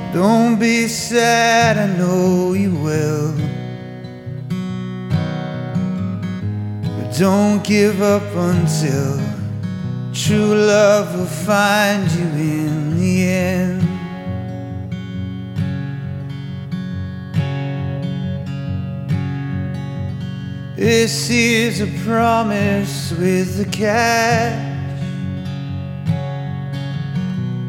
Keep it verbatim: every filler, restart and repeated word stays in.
Don't be sad, I know you will, but don't give up until true love will find you in the end. This is a promise with the cat.